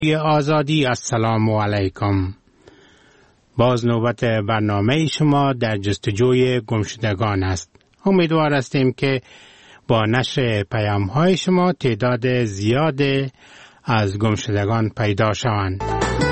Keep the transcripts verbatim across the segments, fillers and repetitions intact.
آزادی. السلام علیکم. باز نوبت برنامه شما در جستجوی گمشدگان است. امیدوار هستیم که با نشر پیام های شما تعداد زیاد از گمشدگان پیدا شوند.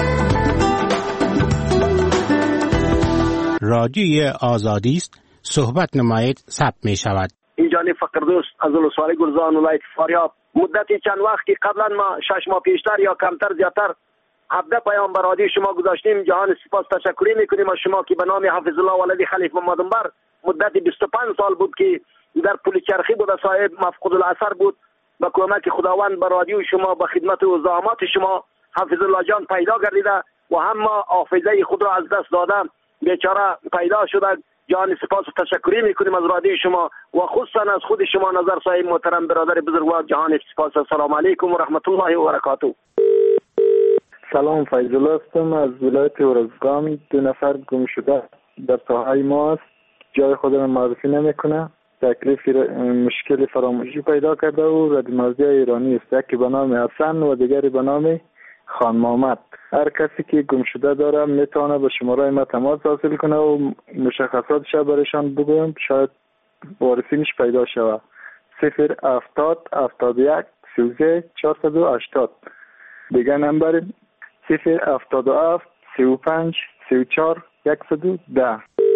رادیوی آزادی است. صحبت نمایید ثبت می شود. اینجا فقردوست از ولسوالی گلزان ولایت فاریاب. مدتی چند وقت که قبلا ما شش ماه پیشتر یا کمتر زیادتر هفده پیام بر رادیو شما گذاشتیم. جهان سپاس تشکری میکنیم از شما که به نام حافظ الله ولدی خلیفه محمدنبر مدت بیست و پنج سال بود که در پل چرخی بود، صاحب مفقود الاثر بود. با کمک خداوند بر رادیو شما با خدمت و زحمات شما حافظ الله جان پیدا گردیده و هم ما حافظه خود را از دست دادم بیچاره پیدا شده. جان سپاس و تشکری میکنیم از رادیو شما و خصوصا از خود شما نظر صاحب محترم برادر بزرگوار. جهان سپاس. السلام علیکم و رحمت الله و برکاته. سلام، فیض الله هستم از ولایت ارزگان. دو نفر گم شده در ساحه ما است. جای خود را معرفی نمیکنه. تکلیف مشکل فراموشی پیدا کرده و ردمازی ایرانی است. یکی به نام حسن و دیگری به نام خان محمد. هر کسی که گم شده داره میتونه به شماره ما تماس حاصل کنه و مشخصاتش برایشان بگویم، شاید وارثینش پیدا شود. صفر هفتاد هفتاد و یک سی و سه چهارصد و هشتاد. دیگه نمبر صفر هفتاد و هفت سی و پنج سی و چهار صد و ده.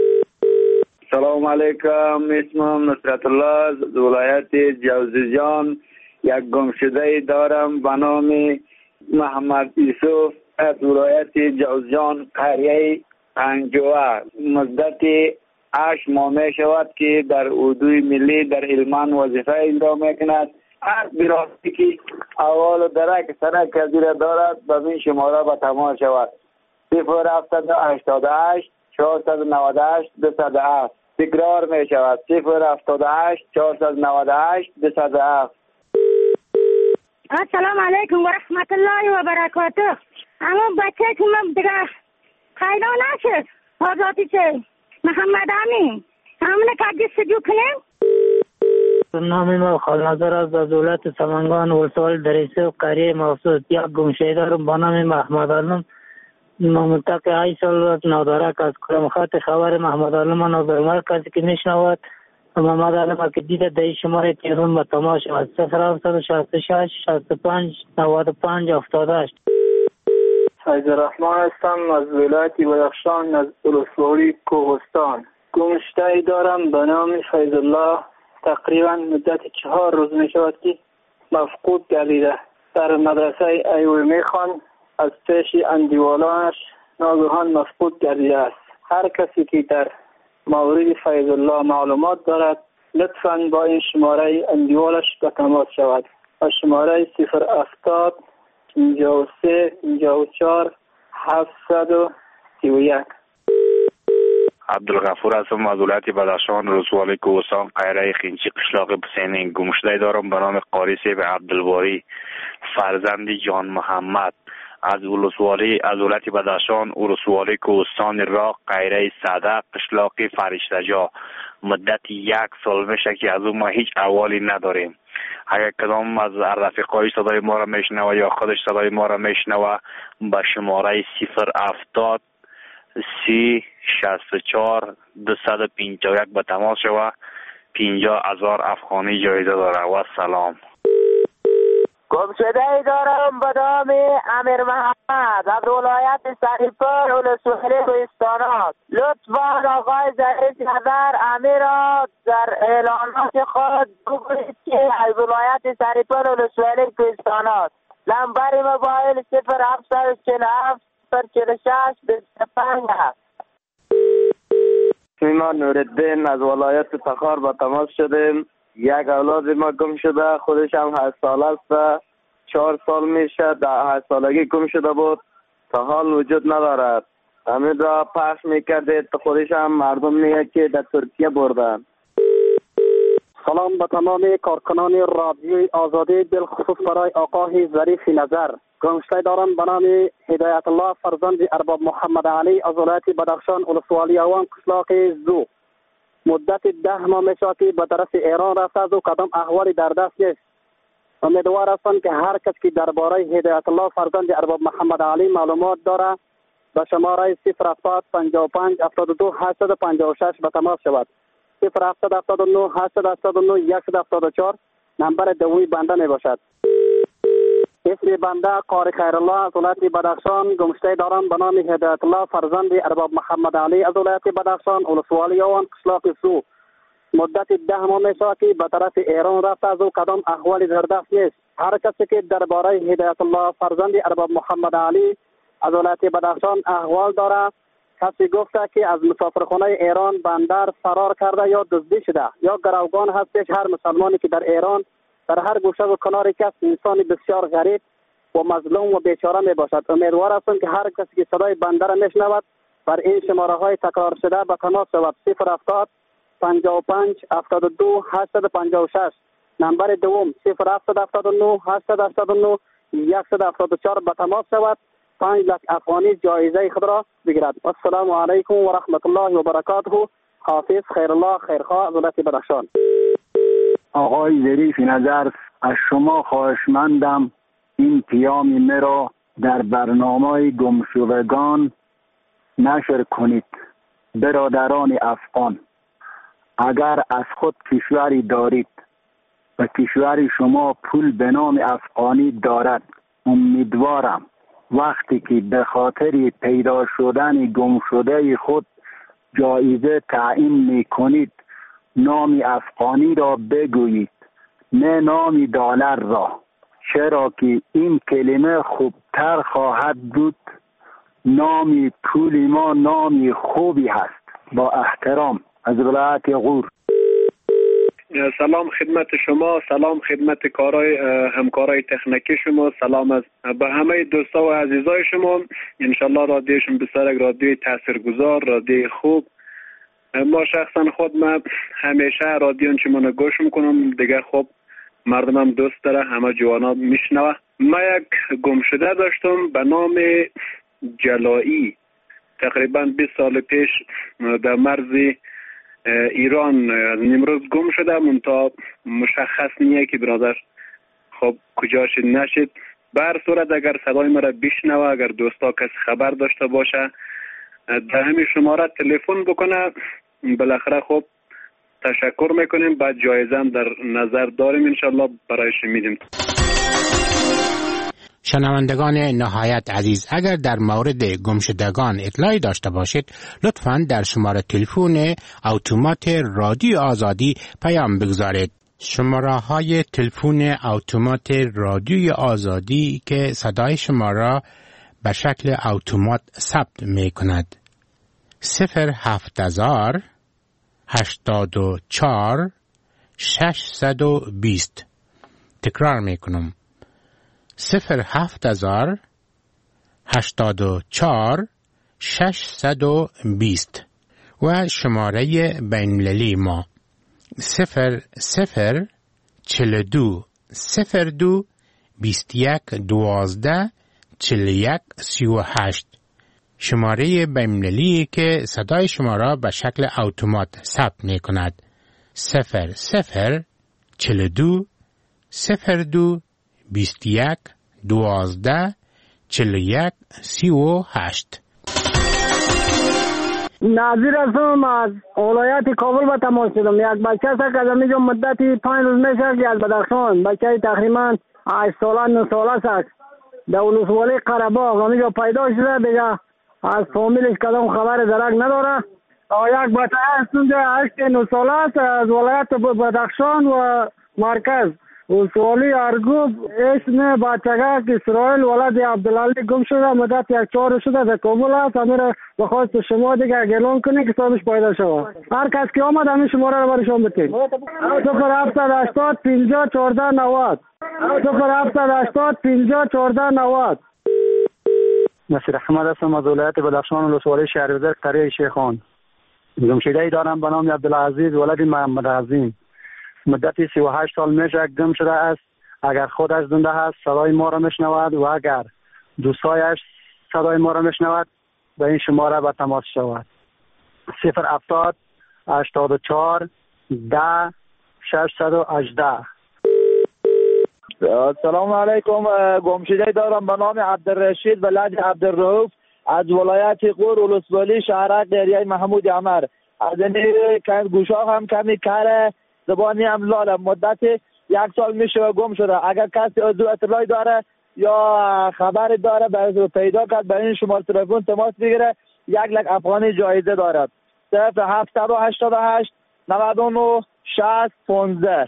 سلام علیکم، اسمم نصرت الله از ولایت جوزجان. یک گمشده دارم به نام محمد یوسف از ولایت جوزجان، قریه پنجوه. مدت هشت ماه می شود که در اردوی ملی در هلمند وظیفه اجرا میکند. هر برادری که اول و درک سرک کزیره دارد به این شماره به تماس شود. صفر هفتاد و هشتاد و هشت چهارصد و نود و هشت دویست و هفت. تکرار می شود. صفر هفتاد و هشت چهارصد و نود و هشت دویست و هفت. السلام علیکم و رحمت الله و برکاته. اما بچه که من دیگه پیدا نشد. آزادی چه محمد امین همونه که جستجو کنیم. نام ما خالنظر از دولت سمنگان ولسوالی دریسه و قریه مفسود. یک گمشده دارم با نام محمد علم. منطقه ای سال نادارک از کلام خط خبر محمد علم نادارمر کسی که میشنود محمد علم که دیده در شماره تیرون به تماس شود. صفر هفتصد و شصت و شش شصت و پنج نود و پنج هفتاد و هشت. فیض الرحمن هستم از ولایت بدخشان از ولسوالی کوهستان. گمشده دارم به نام فیض الله. تقریبا مدت چهار روز می شود که مفقود گردیده. در مدرسه ایوه میخوان، از پیش اندیوالانش ناگهان مفقود گردیده است. هر کسی که در مورد فیض الله معلومات دارد لطفاً با این شماره اندیوالش به تماس شود. و شماره صفر هفتاد پنجاه و سه پنجاه و چهار هفتصد و سی و یک. عبدالغفور هستم از ولایت بدخشان ولسوالی کوهستان قریه خینچی قشلاق بسینین. گمشده دارم به نام قاری سیب عبدالباری فرزند جان محمد از ولسوالی از ولایت بدخشان ولسوالی کوهستان راق قریه صدق قشلاق فرشته‌جا. مدت یک سال میشه که از اون ما هیچ احوالی نداریم. اگر کدام از رفیقای صدای ما را میشنوه یا خودش صدای ما را میشنوه به شماره صفر هفتاد سی شصت و چهار دویست و پنجاه و یک به تماس شوه. پنجاه هزار افغانی جایزه داره. و سلام. گمشده دارم به نام امیر محمد از ولایت سریپور ولسوالی کوهستانات. لطفاً آقای رئیس نظر امیر را در اعلانات خود بگویید که از ولایت سریپور ولسوالی کوهستانات. نمبر موبایل صفر هفتصد و چهل و هفت صفر چهل و شش بیست و پنج است. ما نورالدین از ولایت تخار با تماس شدیم. یک اولاد ما گم شده، خودش هم هشت ساله است. چهار سال میشه در هشت سالگی گم شده بود، تا حال وجود ندارد. همین را پخش میکردید، خودش هم مردم میگه که در ترکیه بردن. سلام به تمام کارکنان رادیوی آزادی، بالخصوص برای آقای ظریف نظر. گمشده دارم به نام هدایت الله فرزند ارباب محمد علی از ولایت بدخشان ولسوالی اوان قشلاق زو. مدت ده ماه میشه که به طرف ایران رفته و کدام احوالی در دست نیست. امیدوار هستم که هر کس که درباره هدایت الله فرزند ارباب محمد علی معلومات داره به شماره صفر هفتاد پنجاه و پنج هفتاد و دو هشتصد و پنجاه و شش به تماس شود. صفر هفتاد هفتاد و نه هشتصد هفتاد و نه صد و هفتاد و چهار نمبر دومی بنده می باشد. اسم بنده قاری خیرالله از ولایت بدخشان گمشته دارم به نام هدایت الله فرزند ارباب محمد علی از ولایت بدخشان ولسوالی آوان قشلاق سو. مدت ده ماه می شود که به طرف ایران رفته از او کدام احوال زردست نیست. هر کسی که درباره هدایت الله فرزند ارباب محمد علی از ولایت بدخشان احوال داره، کسی گفته که از مسافرخانه ایران بندر فرار کرده یا دزدی شده یا گروگان هستش، هر مسلمانی که در ایران در هر گوشه و کناری کس انسان بسیار غریب و مظلوم و بیچاره می باشد. امیدوار هستم که هر کسی که صدای بنده را میشنود بر این شماره های تکرار شده به تماس شود. صفر هفتاد پنجاه و پنج هفتاد و دو هشتصد و پنجاه و شش نمبر دوم صفر هفتاد هفتاد و نه هشتصد هفتاد و نه صد و هفتاد و چهار به تماس شود. پنج لک افغانی جایزه خود را بگیرد. السلام علیکم و رحمت الله و برکاته. حافظ خیرالله خیرخواه از ولایت بدخشان. آقای ظریف نظر، از شما خواهشمندم این پیام مرا در برنامه گمشدگان نشر کنید. برادران افغان، اگر از خود کشوری دارید و کشور شما پول به نام افغانی دارد، امیدوارم وقتی که به خاطر پیدا شدن گمشده خود جایزه تعیین می کنید نام افغانی را بگویید، نه نام دلار را، چرا که این کلمه خوبتر خواهد بود. نام پول ما نام خوبی هست. با احترام از ولایت غور. سلام خدمت شما، سلام خدمت کارای همکارای تکنیکی شما، سلام از به همه دوستا و عزیزای شما. انشالله رادیوشون بسیار رادیوی تاثیرگذار، رادیوی خوب. ما شخصا خود ما همیشه رادیون چه من گوش میکنم دیگه، خب مردمم دوست داره، همه جوانا میشنوه. ما یک گمشده داشتم به نام جلایی، تقریبا بیست سال پیش در مرز ایران نمروز گم شده، منتها مشخص نیه که برادر خب کجا شد نشد. بر صورت اگر صدای مرا بشنوه، اگر دوستا کس خبر داشته باشه در همین شماره تلفن بکنه، بالاخره خب تشکر میکنیم، بعد جایزه هم در نظر داریم انشالله برایش میدیم. شنوندگان نهایت عزیز، اگر در مورد گمشدگان اطلاعی داشته باشید لطفاً در شماره تلفن اتومات رادیو آزادی پیام بگذارید. شماره های تلفن اتومات رادیوی آزادی که صدای شما را به شکل اتومات ثبت می کند: صفر هفت هزار هشتاد و چهار ششصد و بیست. تکرار می کنم: صفر هفت هزار هشتاد و چهار ششصد و بیست. و شماره بین‌المللی ما صفر صفر چهل و دو صفر دو بیست و یک دوازده چهل و یک سی و هشت. شماره بین‌المللی که صدای شما را به شکل اتومات ثبت می کند: صفر صفر چهل و دو صفر دو بیست و یک دوازده چهل و یک سی و هشت. ناظر هستم از ولایت کابل به تماس شدم. یک بچه است که از اینجا مدتی پنج روز میشه که از بدخشان، بچه تقریبا هشت ساله نه ساله است، در ولسوالی قره‌باغ اینجا پیدا شده. دیگه از فامیلش کدام خبر درک نداره. یک بچه است اونجا هشت نه ساله است از ولایت بدخشان و مرکز ولسوالی ارگوب. اسم بچگاه که اسرائیل ولد عبدالعلی گم شده، مدت یک چهار شده در کابل است. همین به خواست شما دیگه گلون کنی که صاحبش پیدا شود. هر کس که آمد همین شماره رو برشان بتین: صفر هفتاد هشتاد پنجاه چهارده نود صفر هفتاد هشتاد پنجاه چهارده نود. نصیر احمد هستم از ولایت بدخشان ولسوالی شهرزر قریه شیخان. گمشده‌ای دارم به نام عبدالعزیز ولد محمد عظیم. مدتی سی و هشت سال میشه گم شده است. اگر خودش زنده است صدای ما را میشنود و اگر دوستایش صدای ما را میشنود به این شماره به تماس شود: صفر هفتاد هشتاد و چهار ده ششصد و هجده. سلام علیکم. گمشده دارم به نام عبدالرشید ولد عبدالرؤوف از ولایت غور ولسوالی شهرک دریای محمود عمر. از این گوشا هم کمی کار زبانی هم لالم. مدت یک سال میشه گم شده. اگر کسی از اطلاعی داره یا خبر داره باید پیدا کرد به این شماره تلفن تماس بگیره. یک لک افغانی جایزه دارد. صفر هفتصد و هشتاد و هشت نود و نه شصت پانزده.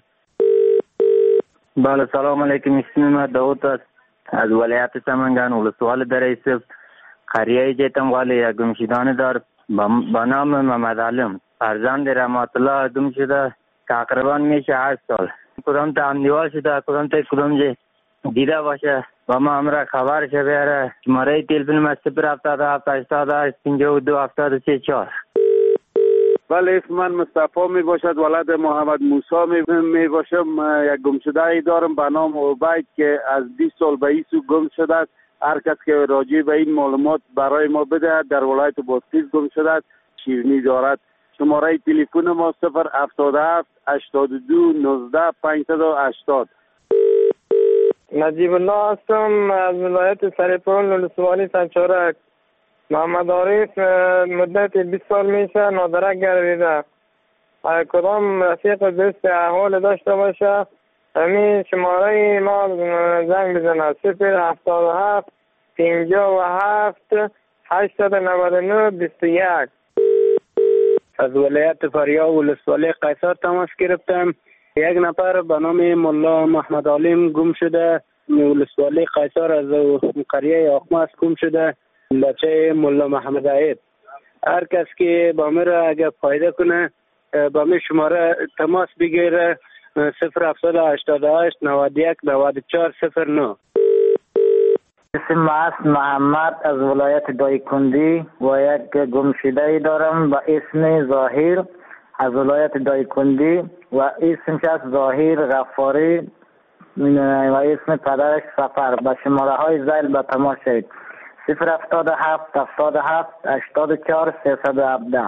بله سلام علیکم. اسم من داود است از ولایت سمنگان ولسوالی دره سفت قریه جیتم والی یک گمشدانه دار با نام محمد علم فرزند رحمت الله گم شده تقریبا میشه هشت سال. کدام تا امنیوال شده کدام تا کدام جه دیده باشه با ما همراه خبر شه بیاره. شماره تلفن ما صفر هفتاد و هفت هشتاد و هشت پنجاه و دو هفتاد و سه چهار. بله اسم من مصطفی می باشد ولد محمد موسی می, می باشم. یک گمشده ای دارم به نام عبید که از بیست سال به این سو گم شده است. هر کس که راجع به این معلومات برای ما بده در ولایت بادغیس گم شده است شیرینی دارد. شماره تلفن ما صفر هفتاد و هفت هشتاد و دو نوزده پانصد و هشتاد. نجیب الله هستم از ولایت سرپل ولسوالی سنچارک. محمد عارف مدت بیست سال میشه نادرک گردیده. کدام رفیق دوست احوال داشته باشه همین شماره ما زنگ بزنه صفر هفتاد و هفت پنجاه و هفت هشتصد و نود و نه بیست و یک. از ولایت فاریاب ولسوالی قیصر تماس گرفتم. یک نفر به نام ملا محمد علیم گم شده. ولسوالی قیصر از قریه آخماس گم شده. بچه ملا محمد عید. هر کس که با من را اگر فایده کنه با من شماره تماس بگیره صفر هفتاد و هشتاد و هشت نود و یک نود و چهار صفر نه. اسم است محمد از ولایت دایکندی و یک گمشده دارم با اسم ظاهر از ولایت دایکندی و اسمش از ظاهر غفاری و اسم پدرش سفر. به شماره های زیل به تماس شد صفر هفتاد و هفت هفتاد و هفت هشتاد و چهار سیصد و هفده.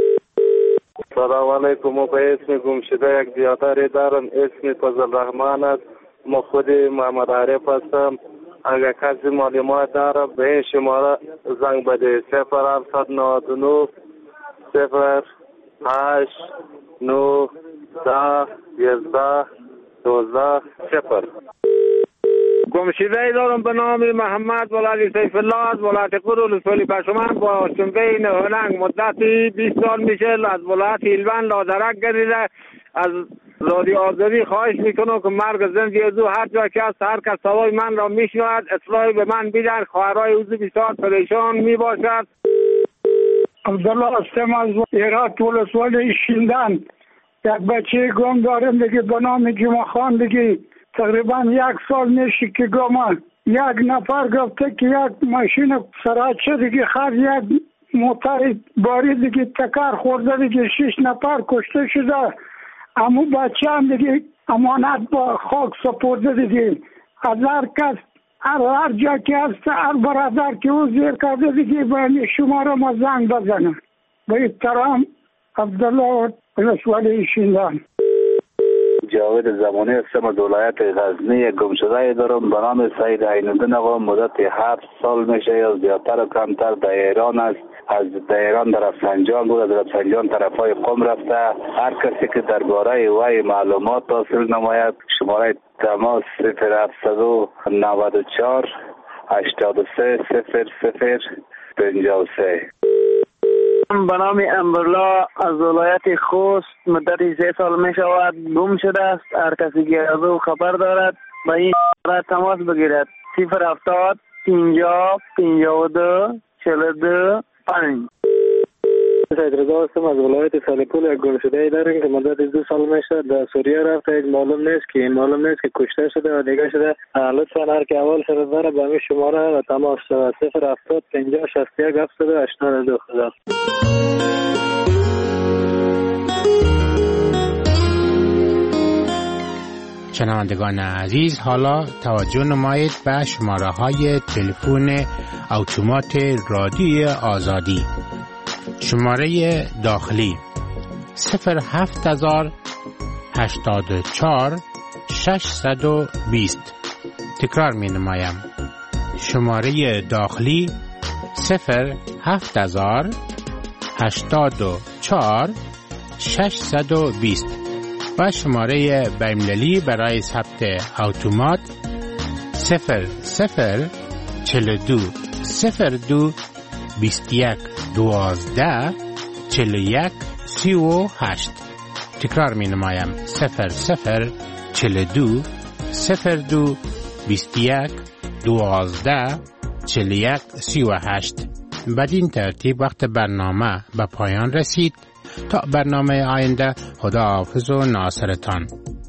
سلام علیکم. ما به اسم گمشده یک زیاداری دارم. اسم فضل رحمان است. ما خود محمد عارف هستم. اگر کسی معلومات داره به این شماره زنگ بده صفر هفتصد و نود و نه صفر هشت نه ده یازده دوزده صفر. گمشده ای دارم به نام محمد ولد سیف الله از ولایت غور ولسوالی پشمن با شنبه نهلنگ مدتی بیست سال میشه از ولایت هلوند لادرک گردیده. از رادیو آزادی خواهش میکنم که مرگ زندگی از او هر جا که هست هر کس صدای من را میشنود اطلاعی به من بیدن. خواهرای اوزی بسیار پریشان میباشد. عبدالله هستم از ایرات ولسوالی شیندن. یک بچه گم دارم دیگه به نام جمعه خان دیگه تقریبا یک سال میشه که گم. یک نفر گفته که یک ماشین سراچه دیگه خرد یک موتر باری دیگه تکر خورده دیگه شش نفر کشته شده. اما بچه هم دیگه امانت با خاک سپرده دیگه. از هر کس هر هر جا که هست هر برادر که او زیر کرده دیگه باید شما را ما زنگ بزنه. با احترام عبدالله ولسوالی شیندن. جاوید زمانی هستم از ولایت غزنی. گمشده دارم به نام سعید عینالدین آقا. مدت هفت سال میشه یا زیادتر و کمتر در ایران است. از در ایران در رفسنجان بود. از رفسنجان طرف های قم رفته. هر کسی که درباره وی معلومات حاصل نماید شماره تماس صفر هفتصد و نود و چهار هشتاد و سه صفر صفر پنجاه و سه. به نام امبرلا از ولایت خوست مدت سه سال می شود گم شده است. هر کسی که از او خبر دارد با این شماره تماس بگیرد صفر هفتاد پنجاه پنجاه و دو چهل و دو پنج. سید رضا هستم از ولایت سرپل. یک گمشده داریم که مدت دو سال میشه در سوریه رفته. معلوم نیست که معلوم نیست که کشته شده و دیگه شده. لطفا هر که اول شده داره به همین شماره و تماس شده صفر هفتاد پنجاه شصت و یک هفتاد و هشتاد و دو. خدا. شنوندگان عزیز حالا توجه نمایید به شماره های تلفن اتومات رادیوی آزادی. شماره داخلی صفر هفت هزار هشتاد و چهار ششصد و بیست. تکرار می نمایم. شماره داخلی صفر هفت هزار هشتاد و چهار ششصد و بیست و شماره بین‌المللی برای ثبت اتومات صفر صفر چهل و دو صفر دو بیست و یک دوازده چهل و یک سی و هشت. تکرار می نمایم. صفر صفر چهل و دو صفر دو بیست و یک دوازده چهل و یک سی و هشت. بدین ترتیب وقت برنامه به پایان رسید. تا برنامه آینده، خداحافظ و ناصرتان.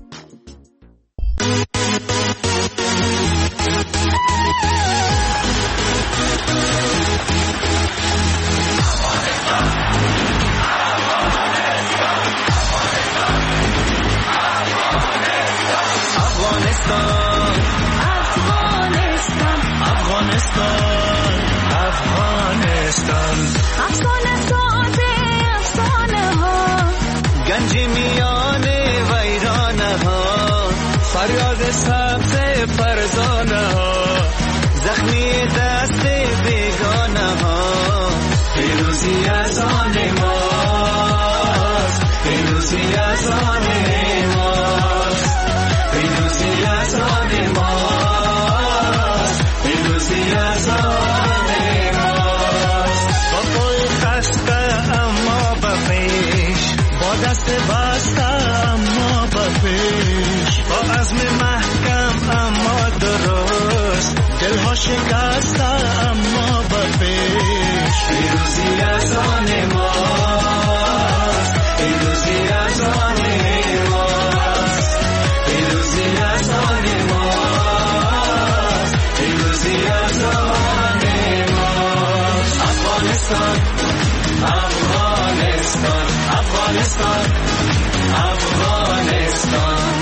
گنجی میان ویرانه ها، فریاد سبز فرزانه ها، زخمی دست بیگانه ها. پیروزی از آن ماست، پیروزی از آن ماست، پیروزی از آن ماست، پیروزی از آن ماست. با پای خسته اما به پیش، با دست بسته اما به پیش، با عزم محکم اما درست، دلها شکسته اما به پیش. پیروزی از آن ماست، پیروزی از آن ماست، پیروزی از آن ماست، پیروزی از آن ماست. افغانستان، افغانستان، افغانستان، افغانستان.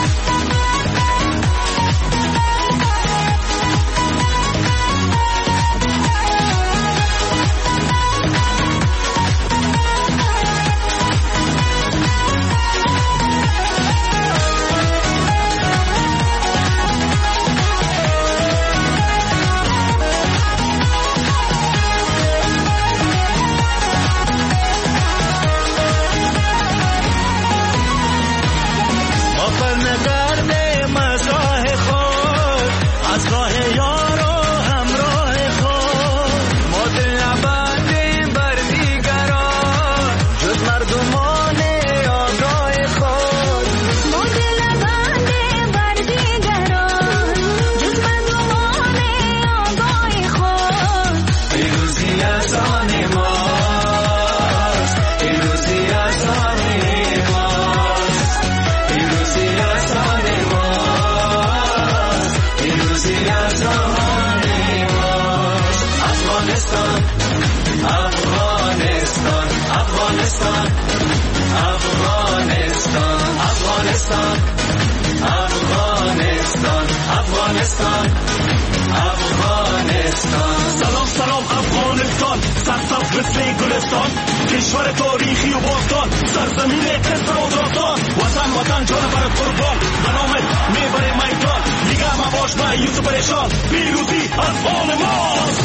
سلام سلام افغانستان، سرسبز مثل گلستان، کشور تاریخی و باستان، سرزمین کسر و داستان. وطن وطن جان برات قربان، به نامت میبره میدان. دیگه مباش مایوس و پریشان، پیروزی از آن ماست.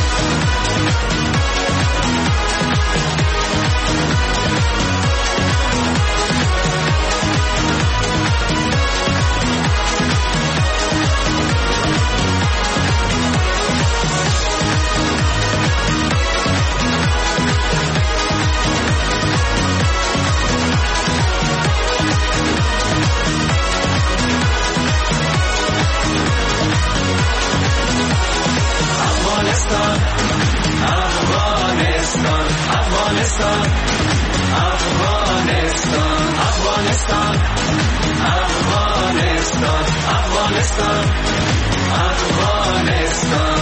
Afghanistan, Afghanistan, Afghanistan, Afghanistan, Afghanistan, Afghanistan, Afghanistan.